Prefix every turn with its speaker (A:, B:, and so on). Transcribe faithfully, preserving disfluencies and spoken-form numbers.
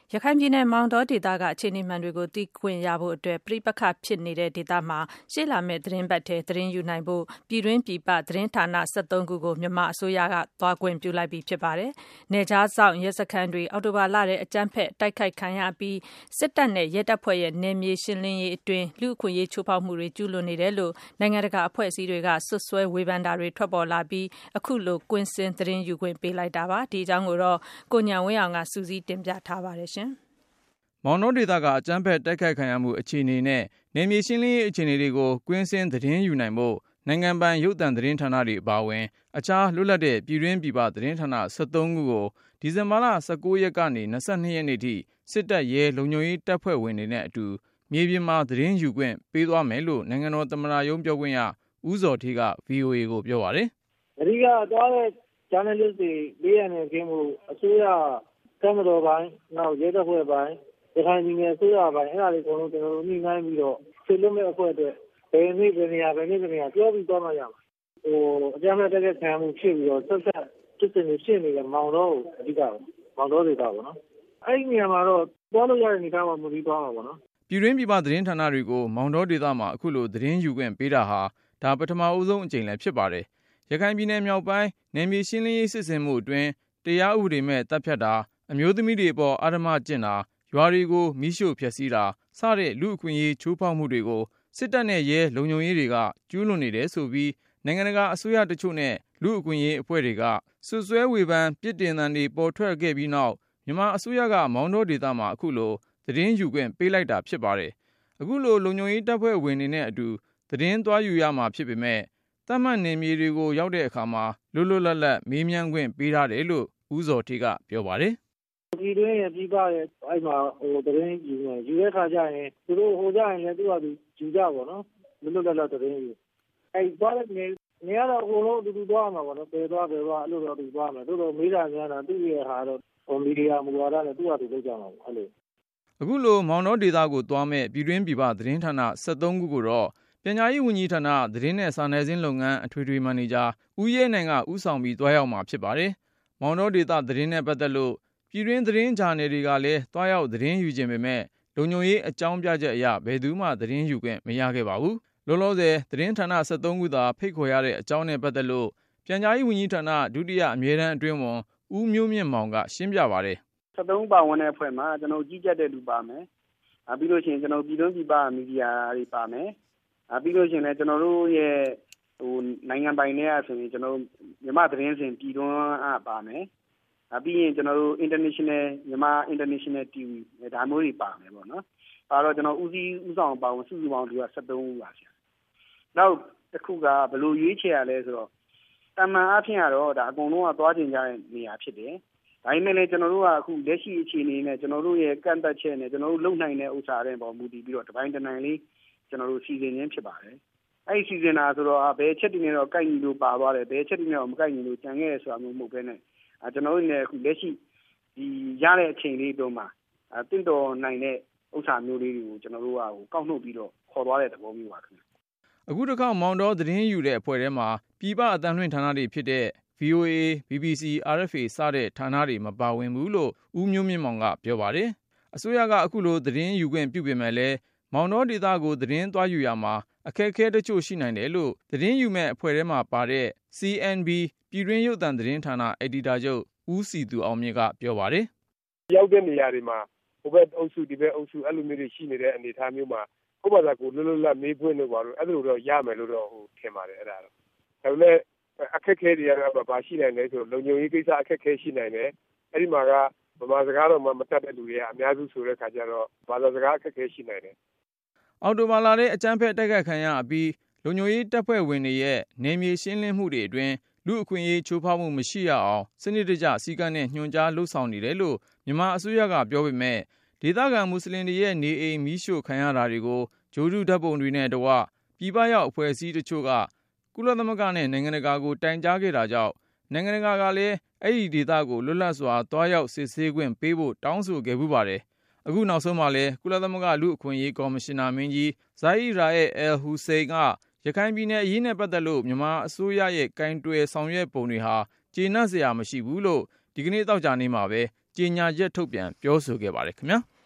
A: ရခိုင်ပြည်နယ်မောင်တောဒေသကအခြေအနေမှန်တွေကိုသိခွင့်ရဖို့အတွက်ပဋိပက္ခဖြစ်နေတဲ့ဒေသမှာရှေ့လာမယ့်သတင်းပတ်ထဲသတင်းယူနိုင်ဖို့ပြည်တွင်းပြည်ပသတင်းဌာန၁၃ခုကိုမြန်မာအစိုးရကသွားခွင့်ပြုလိုက်ပြီဖြစ်ပါတယ်။နယ်ခြားစောင့်ရဲစခန်းတွေအော်တိုဘာလတဲ့အကြမ်းဖက်တိုက်ခိုက်ခံရပြီးစစ်တပ်နဲ့ရဲတပ်ဖွဲ့ရဲ့နယ်မြေရှင်းလင်းရေးအတွင်းလူ့အခွင့်အရေးချိုးဖောက်မှုတွေကျူးလွန်နေတယ်လို့နိုင်ငံတကာအဖွဲ့အစည်းတွေကဆွဆွဲဝေဖန်တာတွေထွက်ပေါ်လာပြီးအခုလိုကွင်းဆင်းသတင်းယူခွင့်ပေးလိုက်တာပါ။ဒီအကြောင်းကိုတော့ကိုဉာဏ်ဝင်းအောင်ကစူးစီးတင်ပြထားပါတယ်ရှင်
B: ။မောင်တောဒေသကအကြမ်းဖက်တိုက်ခိုက်ခံရမှုအခြေအနေနဲ့နယ်မြေရှင်းလင်းရေးအခြေအနေတွေကိုကွင်းဆင်းသတင်းယူနိုင်ဖို့နိုင်ငံပိုင်ရုပ်သံသတင်းဌာနတွေအပါအဝင်အခြားလွတ်လပ်တဲ့ပြည်တွင်းပြည်ပသတင်းဌာန၁၃ခုကိုဒီဇင်ဘာလ၁၉ရက်ကနေ၂၂ရက်နေ့ထိစစ်တပ်ရဲလုံခြုံရေးတပ်ဖွဲ့ဝင်တွေနဲ့အတူမြေပြင်မှာသတင်းယူခွင့်ပေးသွားမယ်လို့နိုင်ငံတော်သမ္မတရုံးပြောခွင့်ရဦးဇော်ဌေးက ဗွီအိုအေကိုပြောပါတယ်
C: ။အဓိကသွားတဲ့ journalist တွေဘေးရန်နဲ့ကင်းမှုအစိုးရတပ်မတော်ပိုင်းနောက်ရဲတပ်ဖွဲ့ပိုင်းရခိုင်ပြည်နယ်အစိုးရပိုင်းအဲ့ဒါတွေအကုန်လုံးကျွန်တော်တို့ညှိနှိုင်းပြီးတော့ဆွေးနွေးမဲ့အဖွဲ့အတွက်ဘယ်နေ့ဘယ်နေရာဘယ်နေ့ဘယ်နေရာပြောပြီးသွားမှရမှာဟိုအကြမ်းဖက်တိုက်ခိုက်ခံမှုဖြစ်ပြီးတော့ဆက်ဆက်စစ်စစ်နေရှင်းနေတဲ့မောင်တော်ကိုအဓိကမောင်တော်ဒေသပေါ့နော်အဲ့ဒီနေရာမှာတော့သွားလို့ရတဲ့နေရာမှာမပြီးသွားမှာပေါ့နော်
B: ပြည်တွင်းပြည်ပသတင်းဌာနတွေကိုမောင်တော်ဒေသမှာအခုလိုသတင်းယူခွင့်ပေးတာဟာဒါပထမအဆုံးအကြိမ်လည်းဖြစ်ပါတယ်ရခိုင်ပြည်နယ်မြောက်ပိုင်းနယ်မြေရှင်းလင်းရေးစစ်ဆင်မှုအတွင်းတရားဥပဒေမဲ့တပ်ဖြတ်တာအမျိုးသမီးတွေပေါ်အဓမ္မကျင့်တာရွာတွေကိုမိရှို့ဖျက်ဆီးတာစတဲ့လူ့အခွင့်အရေးချိုးဖောက်မှုတွေကိုစစ်တပ်နဲ့ရဲလုံခြုံရေးတွေကကျူးလွန်နေတယ်ဆိုပြီးနိုင်ငံတကာအစိုးရတချို့နဲ့လူ့အခွင့်အရေးအဖွဲ့တွေကဆွဆွဲဝေဖန်ပြစ်တင်သံတွေပေါ်ထွက်ခဲ့ပြီးနောက်မြန်မာအစိုးရကမောင်တောဒေသမှာအခုလိုသတင်းယူခွင့်ပေးလိုက်တာဖြစ်ပါတယ်အခုလိုလုံခြုံရေးတပ်ဖွဲ့ဝင်တွေနဲ့အတူသတင်းသွားယူရမှာဖြစ်ပေမဲ့တတ်မှတ်နယ်မြေတွေကိုရောက်တဲ့အခါမှာလွတ်လွတ်လပ်လပ်မေးမြန်းခွင့်ပေးထားတယ်လို့ဦးဇော်ဌေးကပြောပါတယ်
C: ပြည်တွင်းရဲ့ပြည်ပရဲ့အဲ့မှာဟိုသတင်းယူနေယူတဲ့ခါကျရင်သူတို့ဟိုကြရင်လည်းသူကသူယူကြပါတော့လွတ်လွတ်လပ်လပ်သတင်းယူအဲ့သွားတဲ့နေနေရတော့အကုန်လုံးအတူတူသွားမှာပေါ့နော်ပယ်သွားပယ်သွားအဲ့လိုတော့သူသွားမယ်တို့တော့မေးတာများတာသူ့ရဲ့ဟာတော့ဟိုမီဒီယာမူဝါဒနဲ့သူ့ဟာသူလုပ်ကြမှာပေါ့အဲ့လို
B: အခုလိုမောင်တောဒေသကိုသွားမဲ့ပြည်တွင်းပြည်ပသတင်းဌာန၁၃ခုကိုတော့ပညာရေးဝန်ကြီးဌာနသတင်းနဲ့စာနယ်ဇင်းလုပ်ငန်းအထွေထွေမန်နေဂျာဦးရဲနိုင်ကဦးဆောင်ပြီးသွားရောက်မှာဖြစ်ပါတယ်မောင်တောဒေသသတင်းနဲ့ပတ်သက်လို့ပြည်တွင်းသတင်းဂျာနယ်တွေကလည်းသွားရောက်သတင်းယူခြင်းပေမဲ့လုံခြုံရေးအကြောင်းပြချက်အရဘယ်သူမှသတင်းယူခွင့်မရခဲ့ပါဘူးလောလောဆယ်သတင်းဌာန၁၃ခုသာဖိတ်ခေါ်ရတဲ့အကြောင်းနဲ့ပတ်သက်လို့ပြန်ကြားရေးဝန်ကြီးဌာနဒုတိယအမြဲတမ်းအတွင်းဝန်ဦးမျိုးမြင့်မောင်ကရှင်းပြပါတယ်
D: ၁၃ပါဝင်တဲ့အဖွဲ့မှာကျွန်တော်ကြီးကြပ်တဲ့လူပါမယ်ပြီးလို့ရှိရင်ကျွန်တော်ပြည်တွင်းပြည်ပမီဒီယာတွေပါမယ်ပြီးလို့ရှိရင်လည်းကျွန်တော်တို့ရဲ့ဟိုနိုင်ငံပိုင်တွေကဆိုရင်ကျွန်တော်မြန်မာသတင်းစင်ပြည်တွင်းအပါမယ်ပြီးရင်ကျွန်တော်တို့ international မြန်မာ international တီဗီဒါမျိုးတွေပါမယ်ပေါ့နော်အဲတော့ကျွန်တော်ဦးစီးဦးဆောင်ပါဝင်စုစုပေါင်းဒီက၁၃ဦးပါဆရာနောက်တစ်ခုကဘယ်လိုရွေးချယ်ရလဲဆိုတော့တမန်အဖြစ်ကတော့ဒါအကုန်လုံးကသွားကျင်ကြတဲ့နေရာဖြစ်တယ်ဒါပေမဲ့လည်းကျွန်တော်တို့ကအခုလက်ရှိအခြေအနေနဲ့ကျွန်တော်တို့ရဲ့ကန့်သက်ချက်နဲ့ကျွန်တော်တို့လုံနိုင်တဲ့ဥစ္စာတွေပေါ်မူတည်ပြီးတော့တပိုင်းတနိုင်လေးကျွန်တော်တို့စီစဉ်ရင်းဖြစ်ပါတယ်အဲ့ဒီစီစဉ်တာဆိုတော့ဘယ်ချက်တွေနဲ့တော့ကိုက်ညီလို့ပါသွားတယ်ဘယ်ချက်တွေနဲ့တော့မကိုက်ညီလို့ကြံခဲ့ရဆိုတာမျိုးမဟုတ်ဘဲနဲ့အဲကျွန်တော်တို့လည်းအခုလက်ရှိဒီရတဲ့အချိန်လေးတုန်းမှာအဲတင့်တော်နိုင်တဲ့ဥစ္စာမျိုးလေးတွေကိုကျွန်တော်တို့ကဟိုကောက်နှုတ်ပြီးတော့ခေါ်သွားတဲ့သဘောမျိုးပါခင်ဗျ
B: အခုတစ်ခါမောင်တော်သတင်းယူတဲ့အဖွဲ့ထဲမှာပြည်ပအသံလွှင့်ဌာနတွေဖြစ်တဲ့ ဗွီအိုအေ ဘီဘီစီ အာရ်အက်ဖ်အေ စတဲ့ဌာနတွေမပါဝင်ဘူးလို့ဦးမျိုးမြင့်မောင်ကပြောပါတယ်အစိုးရကအခုလိုသတင်းယူခွင့်ပြုပေမဲ့လည်းမောင်တော်ဒေသကိုသတင်းသွားယူရမှာအခက်အခဲတချို့ရှိနိုင်တယ်လို့သတင်းယူမဲ့အဖွဲ့ထဲမှာပါတဲ့ စီ အန် ဘီ ပြည်တွင်းရုပ်သံသတင်းဌာနအယ်ဒီတာချုပ်ဦးစီသူအောင်မြင့်ကပြောပါတယ်
E: ရောက်တဲ့နေရာတွေမှာဟိုဘက်အုပ်စုဒီဘက်အုပ်စုအဲ့လိုမျိုးတွေရှိနေတဲ့အနေအထားမျိုးမှာဥပဒေကိုလွတ်လွတ်လပ်မေးခွန်းလို့ပါလို့အဲ့လိုတော့ရမယ်လို့တော့ဟိုထင်ပါတယ်အဲ့ဒါတော့ဒါပေမဲ့အခက်အခဲတွေကတော့ဘာရှိနိုင်လဲဆိုလုံခြုံရေးကိစ္စအခက်အခဲရှိနိုင်တယ်အဲ့ဒီမှာကဗမာစကားတော့မတတ်တဲ့လူတွေကအများစုဆိုတဲ့ခါကျတော့ဘာသာစကားအခက်အခဲရှိနိုင်တယ်
B: အော်တိုဘာလာတဲ့အကြမ်းဖက်တိုက်ခိုက်ခံရအပြီးလုံခြုံရေးတပ်ဖွဲ့ဝင်တွေရဲ့နယ်မြေရှင်းလင်းမှုတွေအတွင်းလူအခွင့်အရေးချိုးဖောက်မှုမရှိရအောင်စနစ်တကျစီကံနဲ့ညွှန်ကြားလှုပ်ဆောင်နေတယ်လို့မြန်မာအစိုးရကပြောပေမဲ့ဒေသခံမွတ်စလင်တွေရဲ့နေအိမ်မီးရှို့ခံရတာတွေကိုဂျိုးတုဓာတ်ပုံတွေနဲ့တကွပြည်ပရောက်အဖွဲ့အစည်းတချို့ကကုလသမဂ္ဂနဲ့နိုင်ငံတကာကိုတိုင်ကြားခဲ့တာကြောင့်နိုင်ငံတကာကလည်းအဲ့ဒီဒေသကိုလွတ်လပ်စွာတွားရောက်စစ်ဆေးခွင့်ပေးဖို့တောင်းဆိုခဲ့ပူပါတယ်အခုနောက်ဆုံးမှာလည်းကုလသမဂ္ဂလူ့အခွင့်အရေးကော်မရှင်နာမင်းကြီးဇာအီရာရဲ့အယ်ဟူစိန်ကရခိုင်ပြည်နယ်အရေးနဲ့ပတ်သက်လို့မြန်မာအစိုးရရဲ့ကင်တွယ်ဆောင်ရွက်ပုံတွေဟာကျေနပ်စရာမရှိဘူးလို့ဒီကနေ့သောကြာနေ့မှာပဲကြေညာချက်ထုတ်ပြန်ပြောဆိုခဲ့ပါတယ်ခင်ဗျာ။